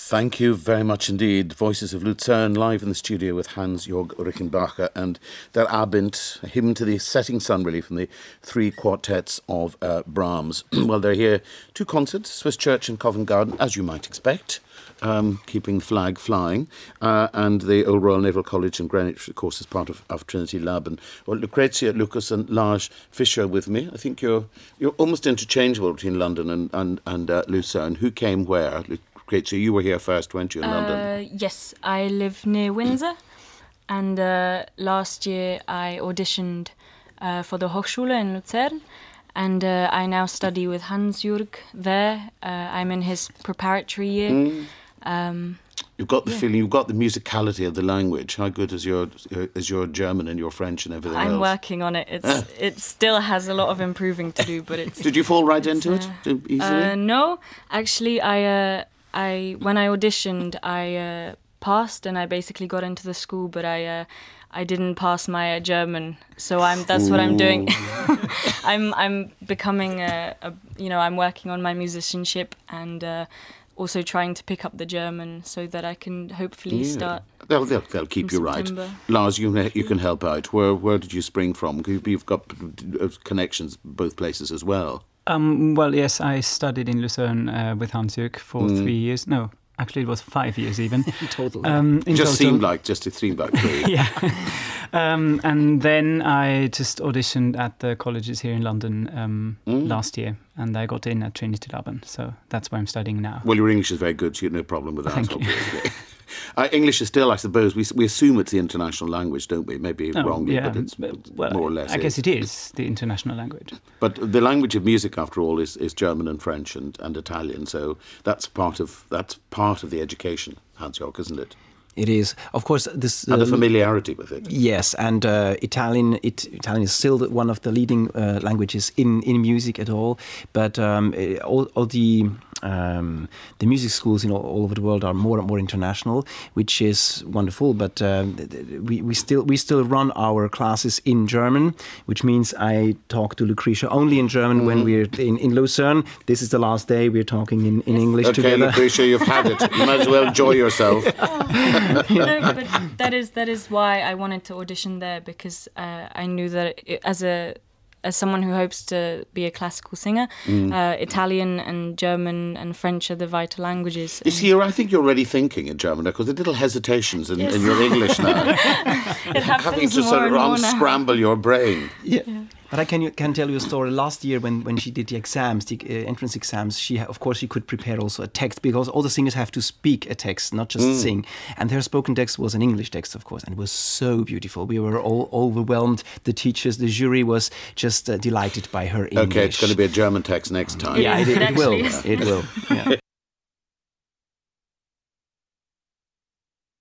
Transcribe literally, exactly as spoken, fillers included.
Thank you very much indeed. Voices of Luzern live in the studio with Hans-Jörg Rickenbacher and their Abend, a hymn to the setting sun, really, from the three quartets of uh, Brahms. Well, they're here, two concerts, Swiss Church and Covent Garden, as you might expect, um, keeping the flag flying, uh, and the Old Royal Naval College in Greenwich, of course, is part of, of Trinity Lab. And well, Lucrezia, Lucas and Lars Fischer with me. I think you're you're almost interchangeable between London and, and, and uh, Lucerne. Who came where? Great, so you were here first, weren't you, in uh, London? Yes, I live near Windsor, and uh, last year I auditioned uh, for the Hochschule in Luzern, and uh, I now study with Hans-Jörg there. Uh, I'm in his preparatory year. Mm. Um, you've got the yeah. feeling, you've got the musicality of the language. How good is your is your German and your French and everything I'm else? I'm working on it. It's It still has a lot of improving to do, but it's... Did you fall right into uh, it easily? Uh, no, actually, I... Uh, I when I auditioned, I uh, passed and I basically got into the school, but I uh, I didn't pass my uh, German, so I'm that's Ooh. What I'm doing. I'm I'm becoming a, a you know I'm working on my musicianship and uh, also trying to pick up the German so that I can hopefully yeah. start. They'll they'll, they'll keep you September. Right. Lars, you you can help out. Where where did you spring from? You've got connections both places as well. Um, well, yes, I studied in Lucerne uh, with Hans-Jörg for mm. three years. No, actually it was five years even. Totally. Um, it just total. seemed like just it seemed like three. yeah. um, and then I just auditioned at the colleges here in London um, mm. last year, and I got in at Trinity Laban. So that's where I'm studying now. Well, your English is very good, so you have no problem with that. Thank obviously. you. Uh, English is still, I suppose, we we assume it's the international language, don't we? Maybe oh, wrongly, yeah, but it's but, well, more or less. I guess is. it is the international language. But the language of music, after all, is, is German and French and, and Italian. So that's part of that's part of the education, Hans-Jörg, isn't it? It is, of course, this... Uh, and the familiarity with it. Yes, and uh, Italian it, Italian is still one of the leading uh, languages in, in music at all, but um, all, all the... Um, the music schools in all, all over the world are more and more international, which is wonderful. But um, we, we still we still run our classes in German, which means I talk to Lucretia only in German mm. when we're in, in Lucerne. This is the last day we're talking in, in yes. English okay, together. Okay, Lucretia, you've had it. You might as well enjoy yourself. Oh. No, but that is that is why I wanted to audition there, because uh, I knew that it, as a As someone who hopes to be a classical singer, mm. uh, Italian and German and French are the vital languages. You see, I think you're already thinking in German, because the little hesitations in, yes. in your English now. It happens having to more sort of and more unscramble now. your brain. Yeah. yeah. But I can can tell you a story. Last year, when, when she did the exams, the uh, entrance exams, she ha- of course she could prepare also a text, because all the singers have to speak a text, not just mm. sing. And her spoken text was an English text, of course, and it was so beautiful. We were all overwhelmed. The teachers, the jury was just uh, delighted by her English. Okay, it's going to be a German text next time. Yeah, it, it, it, it will. Is. It will. Yeah.